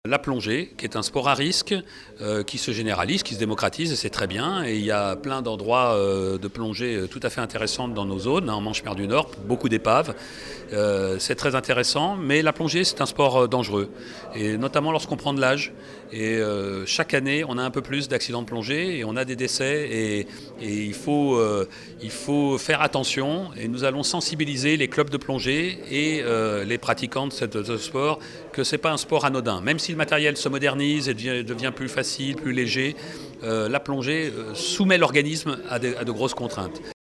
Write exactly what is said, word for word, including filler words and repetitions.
La plongée, qui est un sport à risque, euh, qui se généralise, qui se démocratise, et c'est très bien. Et il y a plein d'endroits euh, de plongée tout à fait intéressants dans nos zones, hein, en Manche-Mer du Nord, beaucoup d'épaves. Euh, c'est très intéressant, mais la plongée, c'est un sport dangereux, et notamment lorsqu'on prend de l'âge. Et euh, chaque année, on a un peu plus d'accidents de plongée, et on a des décès, et, et il, faut, euh, il faut faire attention. Et nous allons sensibiliser les clubs de plongée et euh, les pratiquants de ce, de ce sport que ce n'est pas un sport anodin. Même si le matériel se modernise et devient, devient plus facile, plus léger, euh, la plongée euh, soumet l'organisme à de, à de grosses contraintes.